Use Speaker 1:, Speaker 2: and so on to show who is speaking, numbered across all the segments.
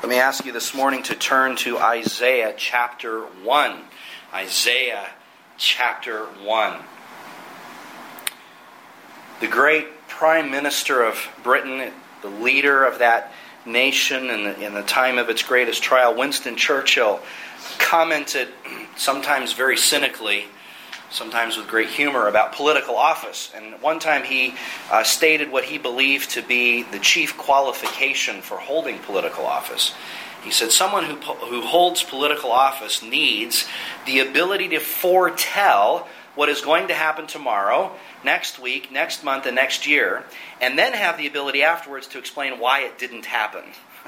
Speaker 1: Let me ask you this morning to turn to Isaiah chapter 1. Isaiah chapter 1. The great Prime Minister of Britain, the leader of that nation in the time of its greatest trial, Winston Churchill, commented, sometimes very cynically, sometimes with great humor, about political office. And one time he stated what he believed to be the chief qualification for holding political office. He said, someone who holds political office needs the ability to foretell what is going to happen tomorrow, next week, next month, and next year, and then have the ability afterwards to explain why it didn't happen.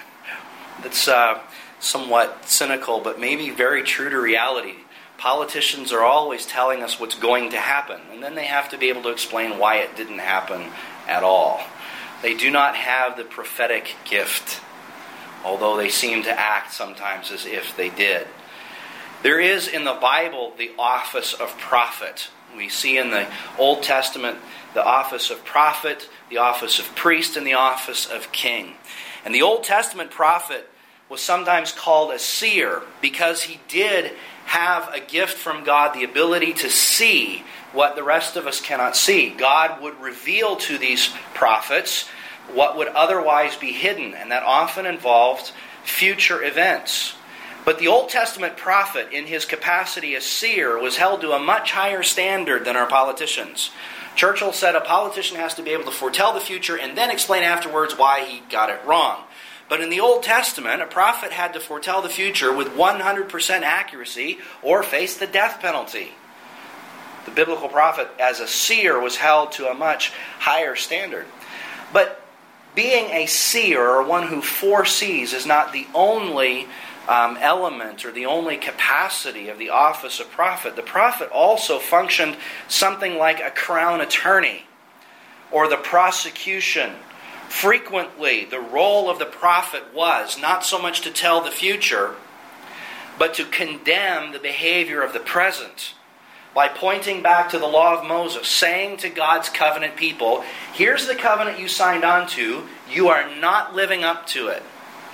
Speaker 1: That's somewhat cynical, but maybe very true to reality. Politicians are always telling us what's going to happen, and then they have to be able to explain why it didn't happen at all. They do not have the prophetic gift, although they seem to act sometimes as if they did. There is in the Bible the office of prophet. We see in the Old Testament the office of prophet, the office of priest, and the office of king. And the Old Testament prophet was sometimes called a seer because he did have a gift from God, the ability to see what the rest of us cannot see. God would reveal to these prophets what would otherwise be hidden, and that often involved future events. But the Old Testament prophet, in his capacity as seer, was held to a much higher standard than our politicians. Churchill said a politician has to be able to foretell the future and then explain afterwards why he got it wrong. But in the Old Testament, a prophet had to foretell the future with 100% accuracy or face the death penalty. The biblical prophet, as a seer, was held to a much higher standard. But being a seer, or one who foresees, is not the only element or the only capacity of the office of prophet. The prophet also functioned something like a crown attorney or the prosecution. Frequently, the role of the prophet was not so much to tell the future, but to condemn the behavior of the present by pointing back to the law of Moses, saying to God's covenant people, here's the covenant you signed on to, you are not living up to it.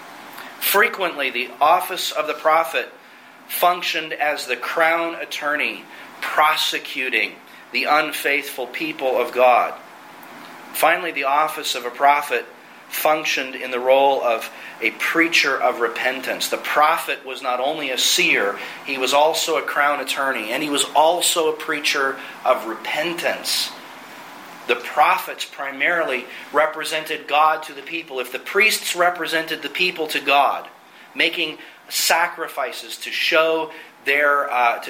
Speaker 1: Frequently, the office of the prophet functioned as the crown attorney, prosecuting the unfaithful people of God. Finally, the office of a prophet functioned in the role of a preacher of repentance. The prophet was not only a seer, he was also a crown attorney, and he was also a preacher of repentance. The prophets primarily represented God to the people. If the priests represented the people to God, making sacrifices to show their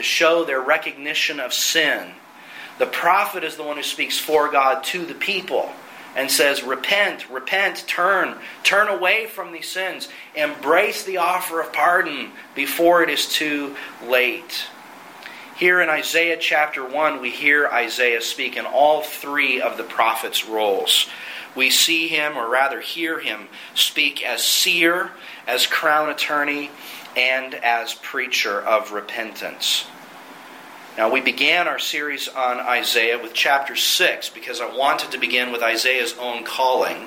Speaker 1: recognition of sin, the prophet is the one who speaks for God to the people and says, repent, repent, turn away from these sins. Embrace the offer of pardon before it is too late. Here in Isaiah chapter 1, we hear Isaiah speak in all three of the prophet's roles. We see him, or rather hear him, speak as seer, as crown attorney, and as preacher of repentance. Now, we began our series on Isaiah with chapter 6 because I wanted to begin with Isaiah's own calling.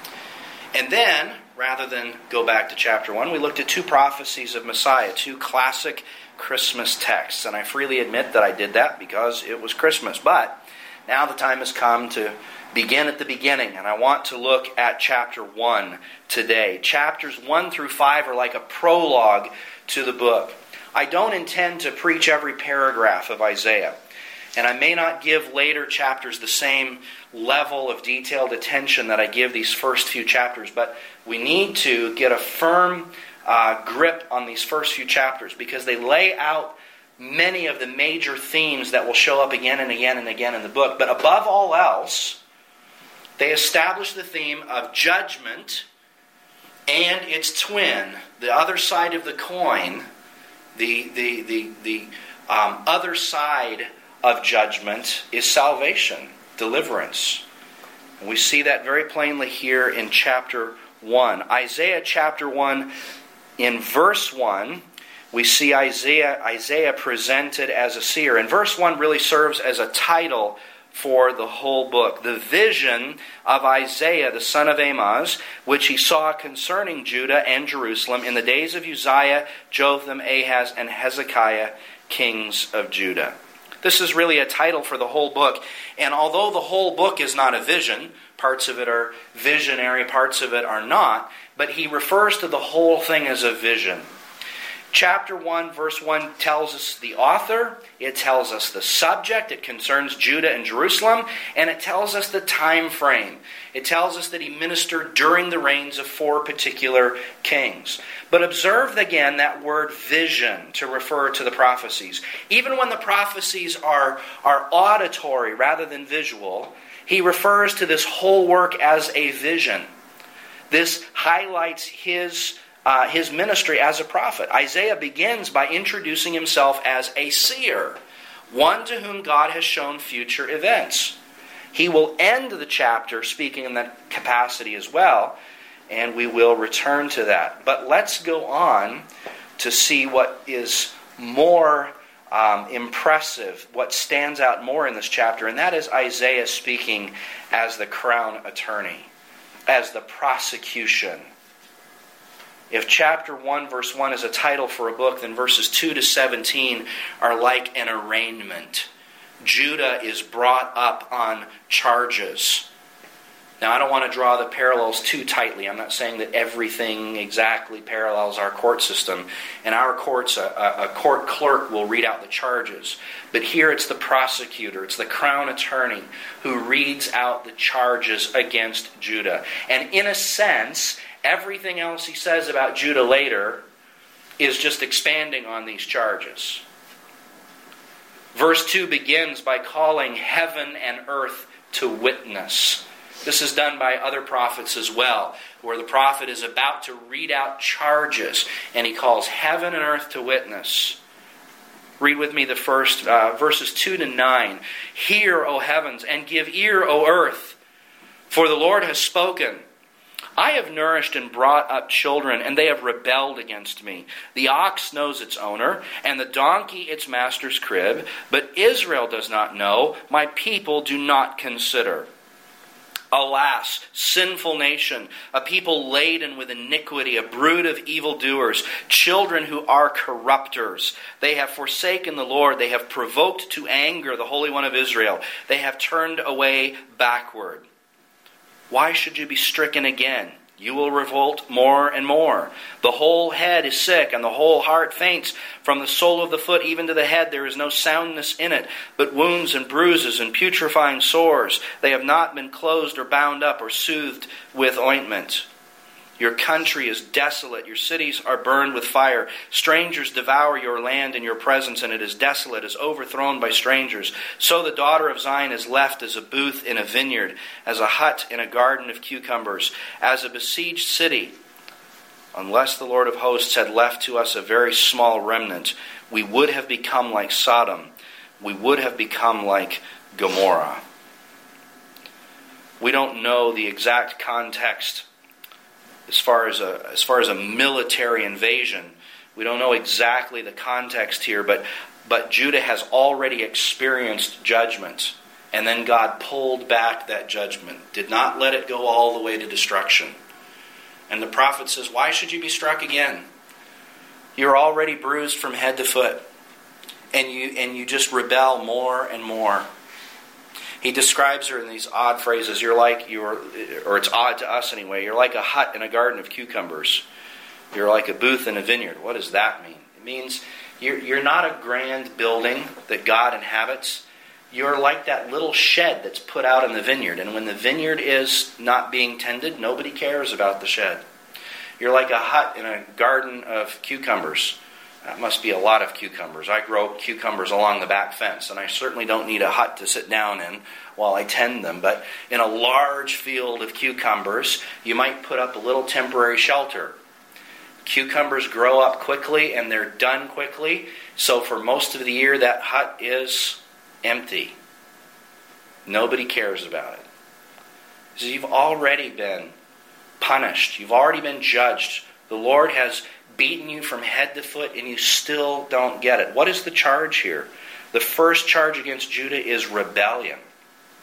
Speaker 1: And then, rather than go back to chapter 1, we looked at two prophecies of Messiah, two classic Christmas texts. And I freely admit that I did that because it was Christmas. But now the time has come to begin at the beginning, and I want to look at chapter 1 today. Chapters 1 through 5 are like a prologue to the book. I don't intend to preach every paragraph of Isaiah, and I may not give later chapters the same level of detailed attention that I give these first few chapters, but we need to get a firm grip on these first few chapters because they lay out many of the major themes that will show up again and again and again in the book. But above all else, they establish the theme of judgment and its twin, the other side of the coin. The other side of judgment is salvation, deliverance. And we see that very plainly here in chapter 1. Isaiah chapter 1, in verse 1, we see Isaiah presented as a seer. And verse 1 really serves as a title for the whole book. The vision of Isaiah, the son of Amoz, which he saw concerning Judah and Jerusalem in the days of Uzziah, Jotham, Ahaz, and Hezekiah, kings of Judah. This is really a title for the whole book. And although the whole book is not a vision, parts of it are visionary, parts of it are not, but he refers to the whole thing as a vision. Chapter 1, verse 1 tells us the author, it tells us the subject, it concerns Judah and Jerusalem, and it tells us the time frame. It tells us that he ministered during the reigns of 4 particular kings. But observe again that word vision to refer to the prophecies. Even when the prophecies are auditory rather than visual, he refers to this whole work as a vision. This highlights his ministry as a prophet. Isaiah begins by introducing himself as a seer, one to whom God has shown future events. He will end the chapter speaking in that capacity as well, and we will return to that. But let's go on to see what is more impressive, what stands out more in this chapter, and that is Isaiah speaking as the crown attorney, as the prosecution. If chapter 1, verse 1 is a title for a book, then verses 2 to 17 are like an arraignment. Judah is brought up on charges. Now, I don't want to draw the parallels too tightly. I'm not saying that everything exactly parallels our court system. In our courts, a court clerk will read out the charges. But here it's the prosecutor, it's the crown attorney who reads out the charges against Judah. And in a sense, everything else he says about Judah later is just expanding on these charges. Verse 2 begins by calling heaven and earth to witness. This is done by other prophets as well, where the prophet is about to read out charges, and he calls heaven and earth to witness. Read with me the first verses 2 to 9. Hear, O heavens, and give ear, O earth, for the Lord has spoken. I have nourished and brought up children, and they have rebelled against me. The ox knows its owner, and the donkey its master's crib, but Israel does not know, my people do not consider. Alas, sinful nation, a people laden with iniquity, a brood of evildoers, children who are corrupters. They have forsaken the Lord. They have provoked to anger the Holy One of Israel. They have turned away backward. Why should you be stricken again? You will revolt more and more. The whole head is sick, and the whole heart faints. From the sole of the foot even to the head there is no soundness in it, but wounds and bruises and putrefying sores. They have not been closed or bound up or soothed with ointment. Your country is desolate. Your cities are burned with fire. Strangers devour your land in your presence, and it is desolate, is overthrown by strangers. So the daughter of Zion is left as a booth in a vineyard, as a hut in a garden of cucumbers, as a besieged city. Unless the Lord of hosts had left to us a very small remnant, we would have become like Sodom. We would have become like Gomorrah. We don't know the exact context as far as a military invasion. We don't know exactly the context here, but Judah has already experienced judgment, and then God pulled back that judgment, did not let it go all the way to destruction. And the prophet says, why should you be struck again? You're already bruised from head to foot, and you just rebel more and more. He describes her in these odd phrases. Or it's odd to us anyway. You're like a hut in a garden of cucumbers. You're like a booth in a vineyard. What does that mean? It means you're not a grand building that God inhabits. You're like that little shed that's put out in the vineyard. And when the vineyard is not being tended, nobody cares about the shed. You're like a hut in a garden of cucumbers. That must be a lot of cucumbers. I grow cucumbers along the back fence, and I certainly don't need a hut to sit down in while I tend them. But in a large field of cucumbers, you might put up a little temporary shelter. Cucumbers grow up quickly, and they're done quickly. So for most of the year, that hut is empty. Nobody cares about it. So you've already been punished. You've already been judged. The Lord has beaten you from head to foot, and you still don't get it. What is the charge here? The first charge against Judah is rebellion.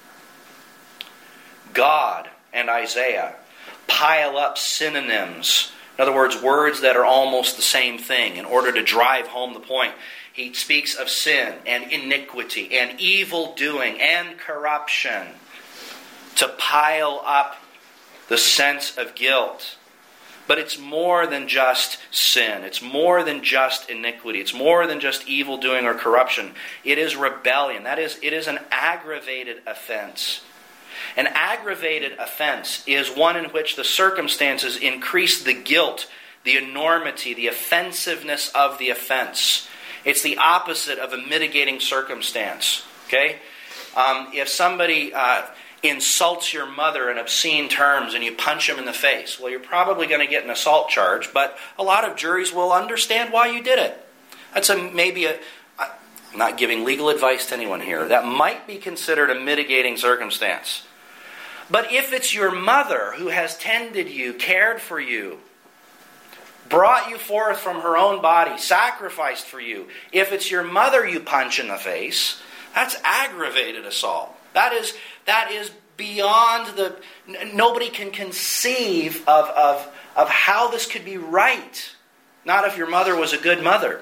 Speaker 1: God and Isaiah pile up synonyms. In other words, words that are almost the same thing in order to drive home the point. He speaks of sin and iniquity and evil doing and corruption to pile up the sense of guilt. But it's more than just sin. It's more than just iniquity. It's more than just evil doing or corruption. It is rebellion. That is, it is an aggravated offense. An aggravated offense is one in which the circumstances increase the guilt, the enormity, the offensiveness of the offense. It's the opposite of a mitigating circumstance. Okay? If somebody insults your mother in obscene terms and you punch him in the face, well, you're probably going to get an assault charge, but a lot of juries will understand why you did it. That's I'm not giving legal advice to anyone here. That might be considered a mitigating circumstance. But if it's your mother who has tended you, cared for you, brought you forth from her own body, sacrificed for you, if it's your mother you punch in the face, that's aggravated assault. That is beyond the... Nobody can conceive of how this could be right. Not if your mother was a good mother.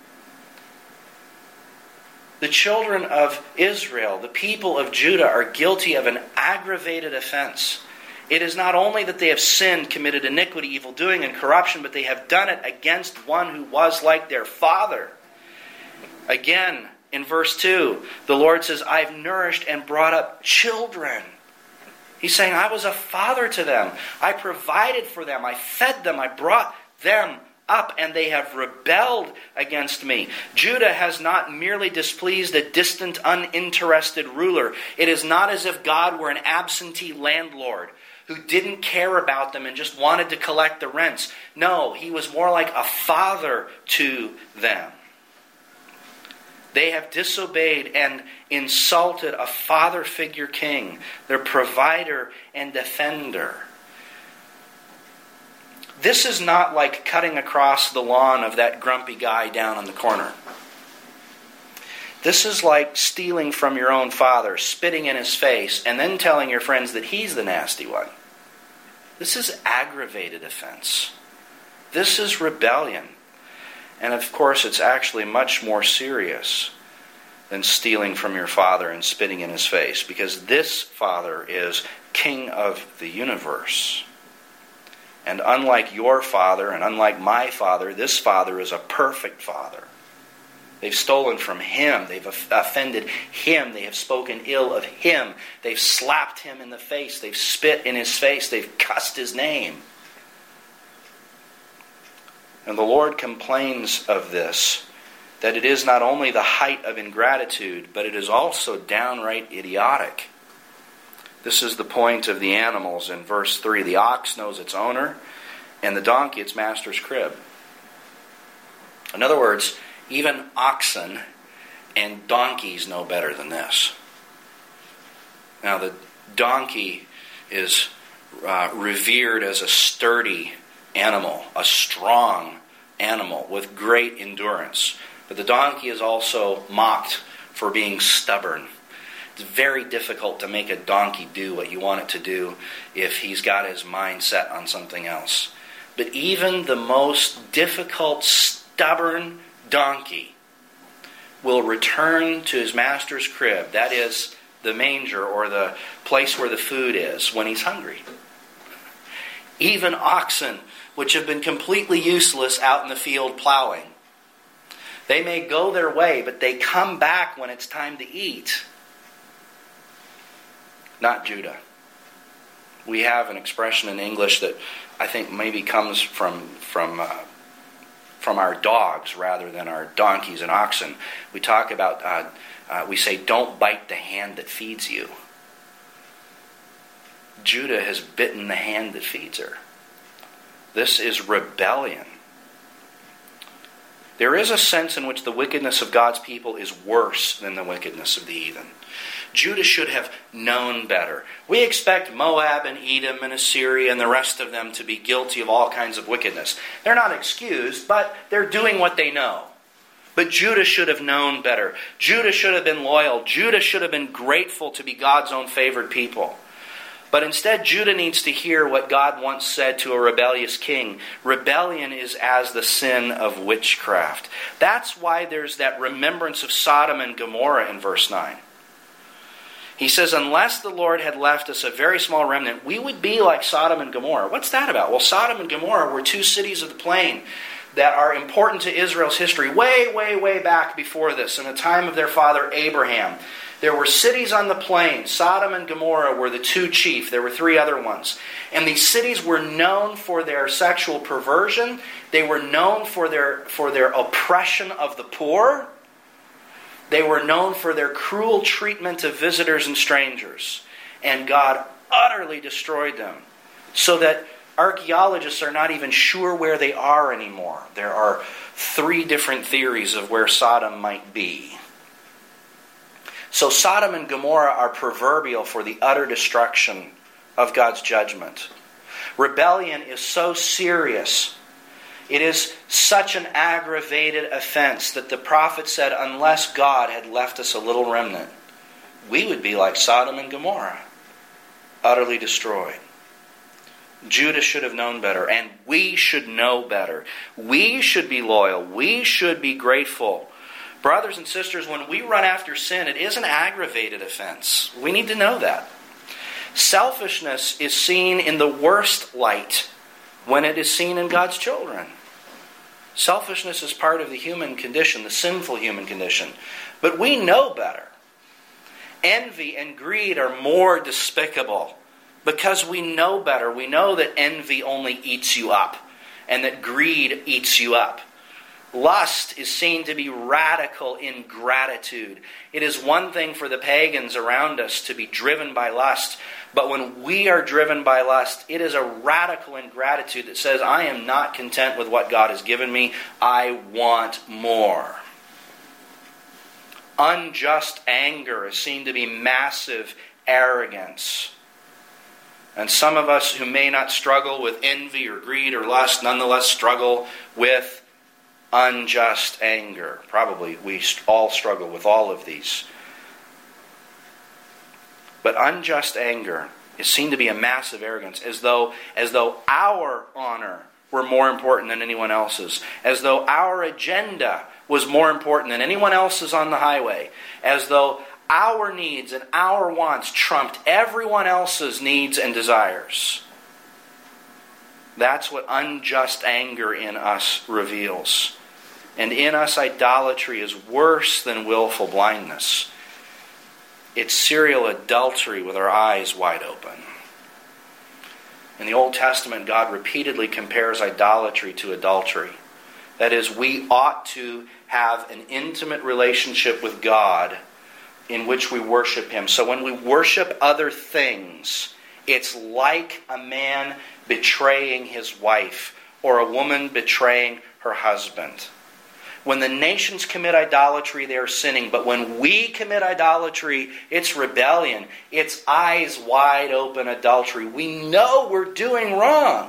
Speaker 1: The children of Israel, the people of Judah, are guilty of an aggravated offense. It is not only that they have sinned, committed iniquity, evil doing, and corruption, but they have done it against one who was like their father. Again, in verse 2, the Lord says, I've nourished and brought up children. He's saying, I was a father to them. I provided for them. I fed them. I brought them up, and they have rebelled against me. Judah has not merely displeased a distant, uninterested ruler. It is not as if God were an absentee landlord who didn't care about them and just wanted to collect the rents. No, he was more like a father to them. They have disobeyed and insulted a father figure king, their provider and defender. This is not like cutting across the lawn of that grumpy guy down on the corner. This is like stealing from your own father, spitting in his face, and then telling your friends that he's the nasty one. This is aggravated offense. This is rebellion. And of course, it's actually much more serious than stealing from your father and spitting in his face, because this father is king of the universe. And unlike your father and unlike my father, this father is a perfect father. They've stolen from him. They've offended him. They have spoken ill of him. They've slapped him in the face. They've spit in his face. They've cussed his name. And the Lord complains of this, that it is not only the height of ingratitude, but it is also downright idiotic. This is the point of the animals in verse 3. The ox knows its owner, and the donkey its master's crib. In other words, even oxen and donkeys know better than this. Now, the donkey is revered as a sturdy animal, a strong animal with great endurance. But the donkey is also mocked for being stubborn. It's very difficult to make a donkey do what you want it to do if he's got his mind set on something else. But even the most difficult, stubborn donkey will return to his master's crib, that is, the manger or the place where the food is, when he's hungry. Even oxen, which have been completely useless out in the field plowing, they may go their way, but they come back when it's time to eat. Not Judah. We have an expression in English that I think maybe comes from our dogs rather than our donkeys and oxen. We talk about, we say, don't bite the hand that feeds you. Judah has bitten the hand that feeds her. This is rebellion. There is a sense in which the wickedness of God's people is worse than the wickedness of the heathen. Judah should have known better. We expect Moab and Edom and Assyria and the rest of them to be guilty of all kinds of wickedness. They're not excused, but they're doing what they know. But Judah should have known better. Judah should have been loyal. Judah should have been grateful to be God's own favored people. But instead, Judah needs to hear what God once said to a rebellious king. Rebellion is as the sin of witchcraft. That's why there's that remembrance of Sodom and Gomorrah in verse 9. He says, unless the Lord had left us a very small remnant, we would be like Sodom and Gomorrah. What's that about? Well, Sodom and Gomorrah were two cities of the plain that are important to Israel's history way, way, way back before this, in the time of their father Abraham. There were cities on the plain. Sodom and Gomorrah were the two chief. There were three other ones. And these cities were known for their sexual perversion. They were known for their oppression of the poor. They were known for their cruel treatment of visitors and strangers. And God utterly destroyed them, so that archaeologists are not even sure where they are anymore. There are 3 different theories of where Sodom might be. So Sodom and Gomorrah are proverbial for the utter destruction of God's judgment. Rebellion is so serious, it is such an aggravated offense that the prophet said, unless God had left us a little remnant, we would be like Sodom and Gomorrah, utterly destroyed. Judah should have known better, and we should know better. We should be loyal. We should be grateful. Brothers and sisters, when we run after sin, it is an aggravated offense. We need to know that. Selfishness is seen in the worst light when it is seen in God's children. Selfishness is part of the human condition, the sinful human condition. But we know better. Envy and greed are more despicable because we know better. We know that envy only eats you up and that greed eats you up. Lust is seen to be radical ingratitude. It is one thing for the pagans around us to be driven by lust, but when we are driven by lust, it is a radical ingratitude that says, I am not content with what God has given me. I want more. Unjust anger is seen to be massive arrogance. And some of us who may not struggle with envy or greed or lust nonetheless struggle with unjust anger. Probably we all struggle with all of these. But unjust anger is seen to be a massive arrogance, as though our honor were more important than anyone else's, as though our agenda was more important than anyone else's on the highway, as though our needs and our wants trumped everyone else's needs and desires. That's what unjust anger in us reveals. And in us, idolatry is worse than willful blindness. It's serial adultery with our eyes wide open. In the Old Testament, God repeatedly compares idolatry to adultery. That is, we ought to have an intimate relationship with God in which we worship Him. So when we worship other things, it's like a man betraying his wife or a woman betraying her husband. When the nations commit idolatry, they are sinning. But when we commit idolatry, it's rebellion. It's eyes wide open adultery. We know we're doing wrong.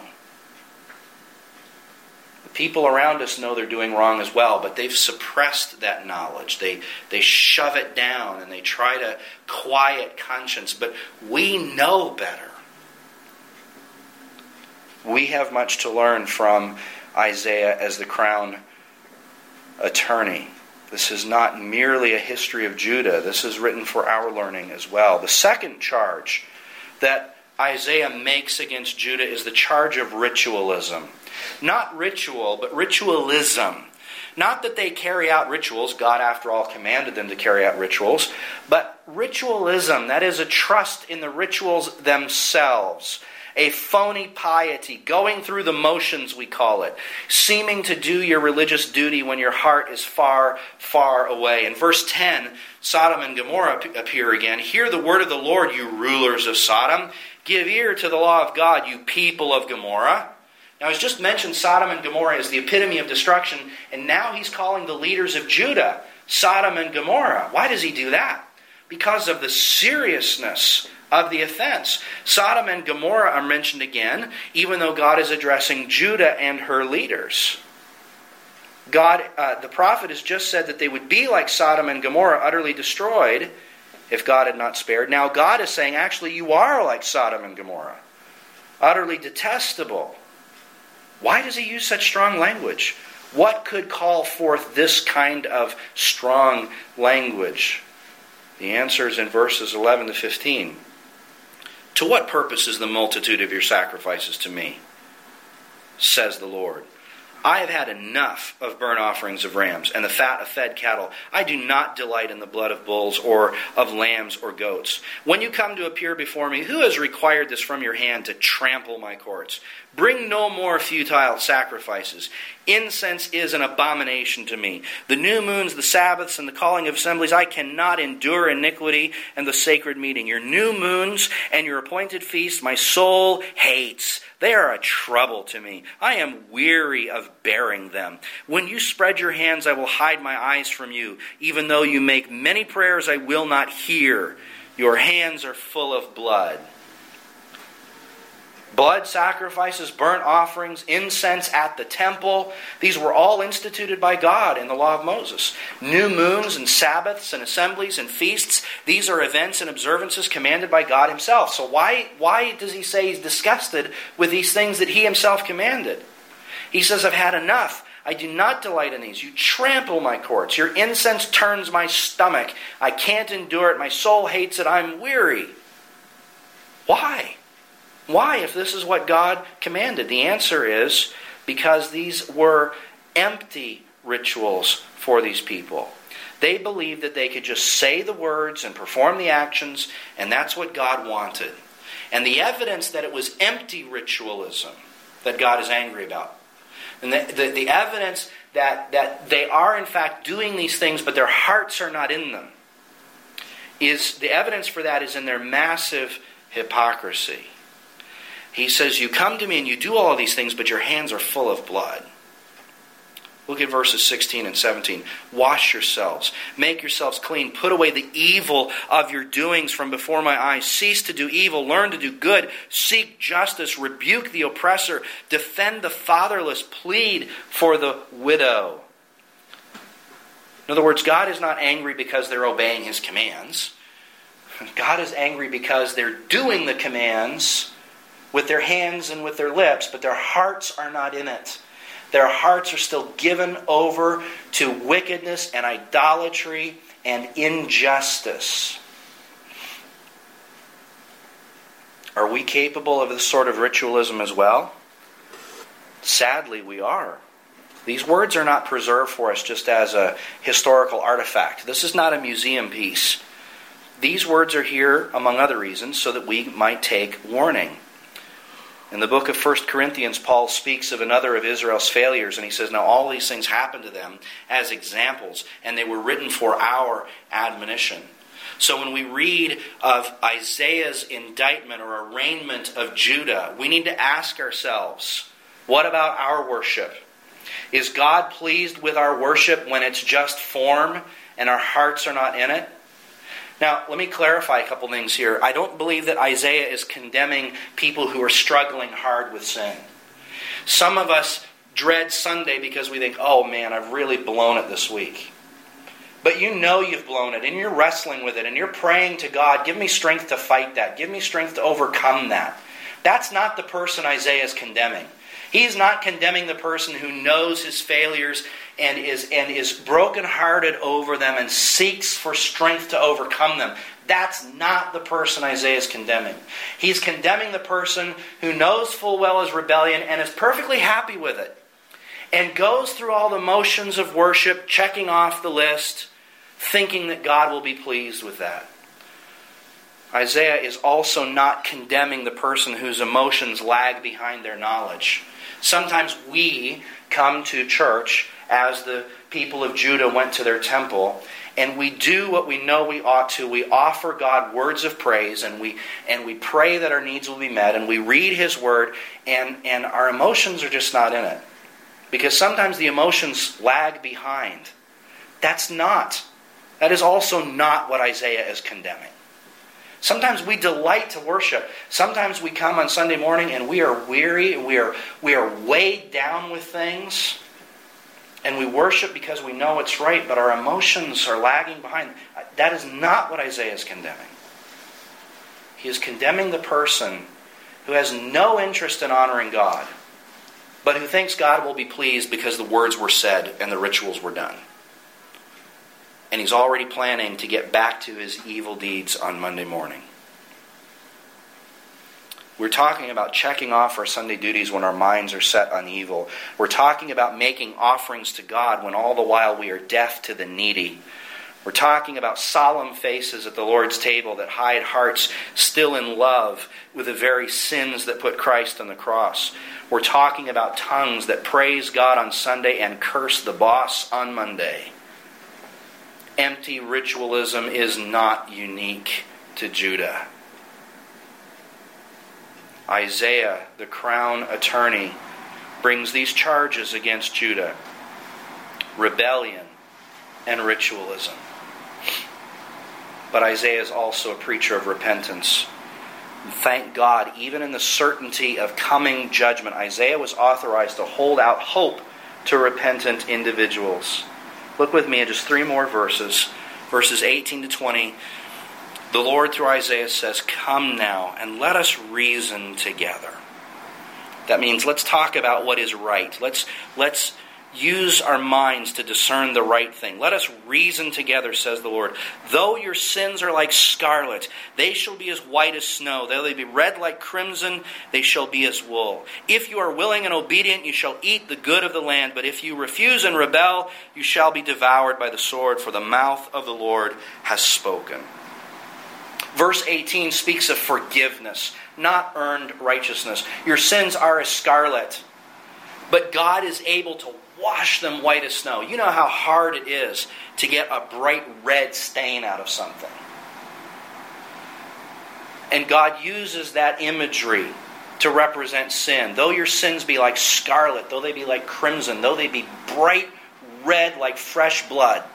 Speaker 1: The people around us know they're doing wrong as well, but they've suppressed that knowledge. They shove it down and they try to quiet conscience. But we know better. We have much to learn from Isaiah as the crown attorney. This is not merely a history of Judah. This is written for our learning as well. The second charge that Isaiah makes against Judah is the charge of ritualism. Not ritual, but ritualism. Not that they carry out rituals. God, after all, commanded them to carry out rituals. But ritualism, that is a trust in the rituals themselves. A phony piety, going through the motions, we call it. Seeming to do your religious duty when your heart is far, far away. In verse 10, Sodom and Gomorrah appear again. Hear the word of the Lord, you rulers of Sodom. Give ear to the law of God, you people of Gomorrah. Now, he's just mentioned Sodom and Gomorrah as the epitome of destruction, and now he's calling the leaders of Judah Sodom and Gomorrah. Why does he do that? Because of the seriousness of the offense. Sodom and Gomorrah are mentioned again, even though God is addressing Judah and her leaders. God, the prophet has just said that they would be like Sodom and Gomorrah, utterly destroyed. if God had not spared. Now God is saying, actually, you are like Sodom and Gomorrah, utterly detestable. Why does he use such strong language? What could call forth this kind of strong language? The answer is in verses 11 to 15. To what purpose is the multitude of your sacrifices to me, says the Lord? I have had enough of burnt offerings of rams and the fat of fed cattle. I do not delight in the blood of bulls or of lambs or goats. When you come to appear before me, who has required this from your hand to trample my courts? Bring no more futile sacrifices. Incense is an abomination to me. The new moons, the Sabbaths, and the calling of assemblies, I cannot endure iniquity and the sacred meeting. Your new moons and your appointed feasts, my soul hates. They are a trouble to me. I am weary of bearing them. When you spread your hands, I will hide my eyes from you. Even though you make many prayers, I will not hear. Your hands are full of blood. Blood sacrifices, burnt offerings, incense at the temple. These were all instituted by God in the law of Moses. New moons and Sabbaths and assemblies and feasts. These are events and observances commanded by God himself. So why does he say he's disgusted with these things that he himself commanded? He says, I've had enough. I do not delight in these. You trample my courts. Your incense turns my stomach. I can't endure it. My soul hates it. I'm weary. Why? Why, if this is what God commanded? The answer is because these were empty rituals for these people. They believed that they could just say the words and perform the actions, and that's what God wanted. And the evidence that it was empty ritualism that God is angry about, and the evidence that they are in fact doing these things, but their hearts are not in them, is the evidence for that is in their massive hypocrisy. He says, you come to me and you do all of these things, but your hands are full of blood. Look at verses 16 and 17. Wash yourselves. Make yourselves clean. Put away the evil of your doings from before my eyes. Cease to do evil. Learn to do good. Seek justice. Rebuke the oppressor. Defend the fatherless. Plead for the widow. In other words, God is not angry because they're obeying his commands. God is angry because they're doing the commands with their hands and with their lips, but their hearts are not in it. Their hearts are still given over to wickedness and idolatry and injustice. Are we capable of this sort of ritualism as well? Sadly, we are. These words are not preserved for us just as a historical artifact. This is not a museum piece. These words are here, among other reasons, so that we might take warning. In the book of 1 Corinthians, Paul speaks of another of Israel's failures, and he says, now all these things happened to them as examples, and they were written for our admonition. So when we read of Isaiah's indictment or arraignment of Judah, we need to ask ourselves, what about our worship? Is God pleased with our worship when it's just form and our hearts are not in it? Now, let me clarify a couple things here. I don't believe that Isaiah is condemning people who are struggling hard with sin. Some of us dread Sunday because we think, oh man, I've really blown it this week. But you know you've blown it, and you're wrestling with it, and you're praying to God, give me strength to fight that. Give me strength to overcome that. That's not the person Isaiah is condemning. He's not condemning the person who knows his failures and is brokenhearted over them and seeks for strength to overcome them. That's not the person Isaiah is condemning. He's condemning the person who knows full well his rebellion and is perfectly happy with it and goes through all the motions of worship, checking off the list, thinking that God will be pleased with that. Isaiah is also not condemning the person whose emotions lag behind their knowledge. Sometimes we come to church as the people of Judah went to their temple, and we do what we know we ought to. We offer God words of praise, and we pray that our needs will be met, and we read His Word, and our emotions are just not in it. Because sometimes the emotions lag behind. That is also not what Isaiah is condemning. Sometimes we delight to worship. Sometimes we come on Sunday morning and we are weary. We are weighed down with things. and we worship because we know it's right, but our emotions are lagging behind. That is not what Isaiah is condemning. He is condemning the person who has no interest in honoring God, but who thinks God will be pleased because the words were said and the rituals were done. And he's already planning to get back to his evil deeds on Monday morning. We're talking about checking off our Sunday duties when our minds are set on evil. We're talking about making offerings to God when all the while we are deaf to the needy. We're talking about solemn faces at the Lord's table that hide hearts still in love with the very sins that put Christ on the cross. We're talking about tongues that praise God on Sunday and curse the boss on Monday. Empty ritualism is not unique to Judah. Isaiah, the crown attorney, brings these charges against Judah: rebellion and ritualism. But Isaiah is also a preacher of repentance. And thank God, even in the certainty of coming judgment, Isaiah was authorized to hold out hope to repentant individuals. Look with me at just 3 more verses. Verses 18 to 20. The Lord, through Isaiah, says, "Come now, and let us reason together." That means let's talk about what is right. Let's use our minds to discern the right thing. Let us reason together, says the Lord. Though your sins are like scarlet, they shall be as white as snow. Though they be red like crimson, they shall be as wool. If you are willing and obedient, you shall eat the good of the land. But if you refuse and rebel, you shall be devoured by the sword, for the mouth of the Lord has spoken. Verse 18 speaks of forgiveness, not earned righteousness. Your sins are as scarlet, but God is able to wash them white as snow. You know how hard it is to get a bright red stain out of something. And God uses that imagery to represent sin. Though your sins be like scarlet, though they be like crimson, though they be bright red like fresh blood,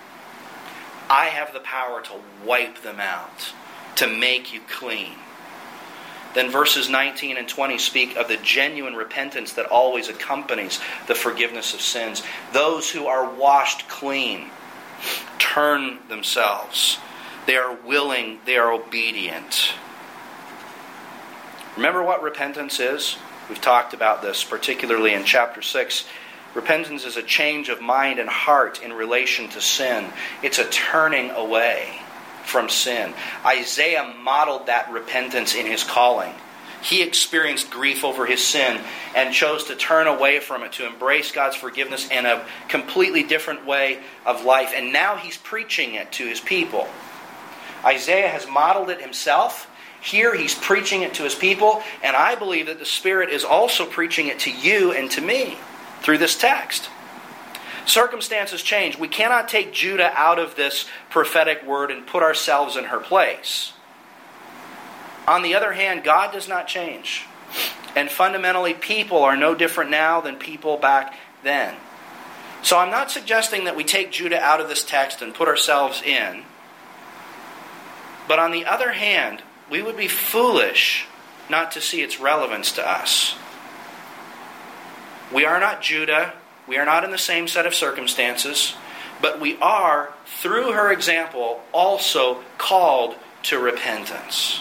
Speaker 1: I have the power to wipe them out, to make you clean. Then verses 19 and 20 speak of the genuine repentance that always accompanies the forgiveness of sins. Those who are washed clean turn themselves. They are willing, they are obedient. Remember what repentance is? We've talked about this, particularly in chapter 6. Repentance is a change of mind and heart in relation to sin. It's a turning away from sin. Isaiah modeled that repentance in his calling. He experienced grief over his sin and chose to turn away from it, to embrace God's forgiveness in a completely different way of life. And now he's preaching it to his people. Isaiah has modeled it himself. Here he's preaching it to his people. And I believe that the Spirit is also preaching it to you and to me through this text. Circumstances change. We cannot take Judah out of this prophetic word and put ourselves in her place. On the other hand, God does not change. And fundamentally, people are no different now than people back then. So I'm not suggesting that we take Judah out of this text and put ourselves in. But on the other hand, we would be foolish not to see its relevance to us. We are not Judah. We are not in the same set of circumstances, but we are, through her example, also called to repentance.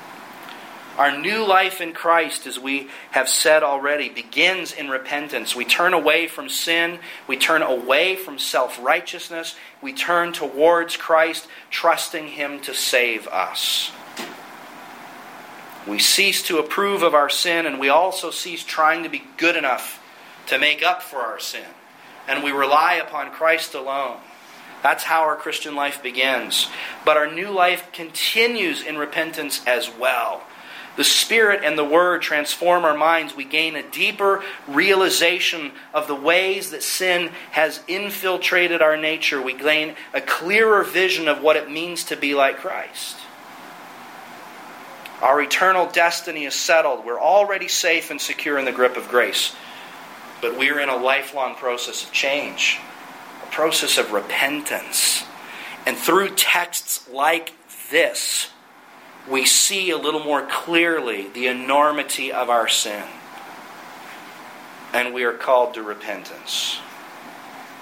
Speaker 1: Our new life in Christ, as we have said already, begins in repentance. We turn away from sin. We turn away from self-righteousness. We turn towards Christ, trusting Him to save us. We cease to approve of our sin, and we also cease trying to be good enough to make up for our sin. And we rely upon Christ alone. That's how our Christian life begins. But our new life continues in repentance as well. The Spirit and the Word transform our minds. We gain a deeper realization of the ways that sin has infiltrated our nature. We gain a clearer vision of what it means to be like Christ. Our eternal destiny is settled. We're already safe and secure in the grip of grace. But we are in a lifelong process of change, a process of repentance. And through texts like this, we see a little more clearly the enormity of our sin. And we are called to repentance.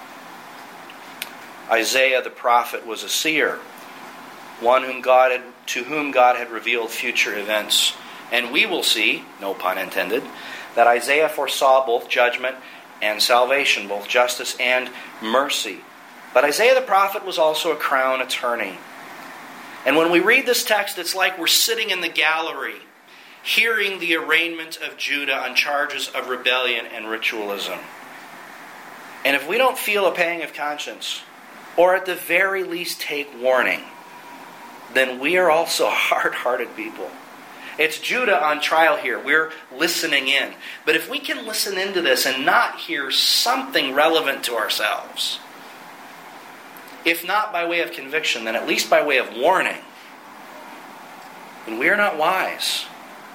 Speaker 1: Isaiah the prophet was a seer, one to whom God had revealed future events. And we will see, no pun intended, that Isaiah foresaw both judgment and salvation, both justice and mercy. But Isaiah the prophet was also a crown attorney. And when we read this text, it's like we're sitting in the gallery, hearing the arraignment of Judah on charges of rebellion and ritualism. And if we don't feel a pang of conscience, or at the very least take warning, then we are also hard-hearted people. It's Judah on trial here. We're listening in. But if we can listen into this and not hear something relevant to ourselves, if not by way of conviction, then at least by way of warning, then we are not wise.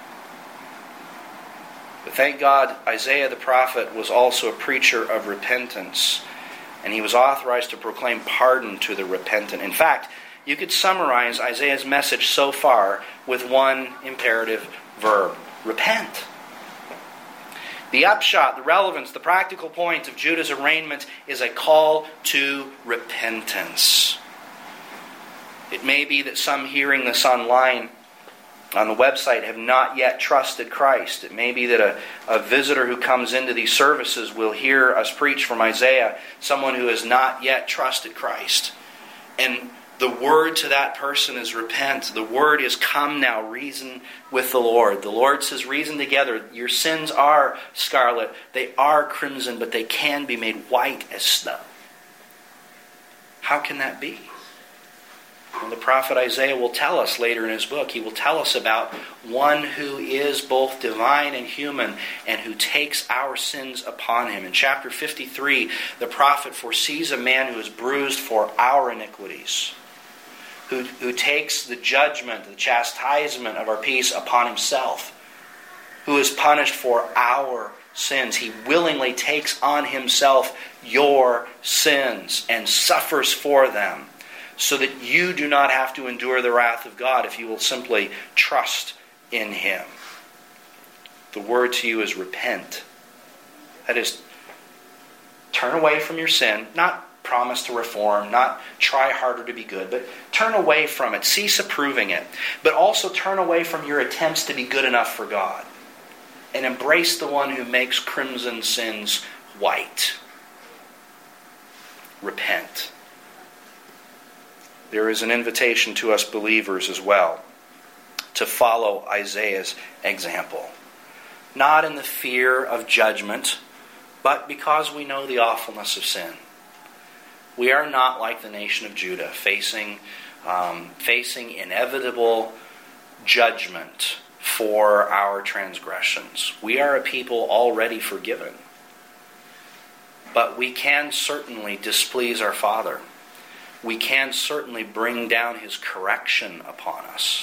Speaker 1: But thank God, Isaiah the prophet was also a preacher of repentance, and he was authorized to proclaim pardon to the repentant. In fact, you could summarize Isaiah's message so far with one imperative verb: repent. The upshot, the relevance, the practical point of Judah's arraignment is a call to repentance. It may be that some hearing this online on the website have not yet trusted Christ. It may be that a visitor who comes into these services will hear us preach from Isaiah, someone who has not yet trusted Christ. And the word to that person is repent. The word is come now, reason with the Lord. The Lord says reason together. Your sins are scarlet. They are crimson, but they can be made white as snow. How can that be? Well, the prophet Isaiah will tell us later in his book. He will tell us about one who is both divine and human and who takes our sins upon him. In chapter 53, the prophet foresees a man who is bruised for our iniquities, who takes the judgment, the chastisement of our peace upon himself, who is punished for our sins. He willingly takes on himself your sins and suffers for them, so that you do not have to endure the wrath of God if you will simply trust in him. The word to you is repent. That is, turn away from your sin, not promise to reform, not try harder to be good, but turn away from it. Cease approving it. But also turn away from your attempts to be good enough for God. And embrace the one who makes crimson sins white. Repent. There is an invitation to us believers as well to follow Isaiah's example. Not in the fear of judgment, but because we know the awfulness of sin. We are not like the nation of Judah, facing inevitable judgment for our transgressions. We are a people already forgiven. But we can certainly displease our Father. We can certainly bring down his correction upon us.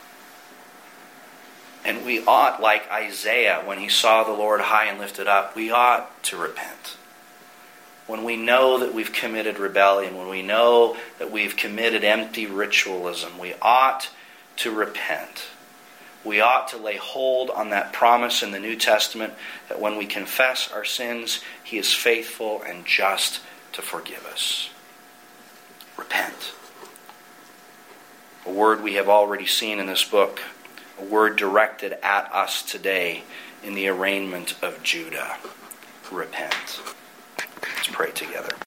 Speaker 1: And we ought, like Isaiah, when he saw the Lord high and lifted up, we ought to repent. When we know that we've committed rebellion, when we know that we've committed empty ritualism, we ought to repent. We ought to lay hold on that promise in the New Testament that when we confess our sins, he is faithful and just to forgive us. Repent. A word we have already seen in this book, a word directed at us today in the arraignment of Judah. Repent. Let's pray together.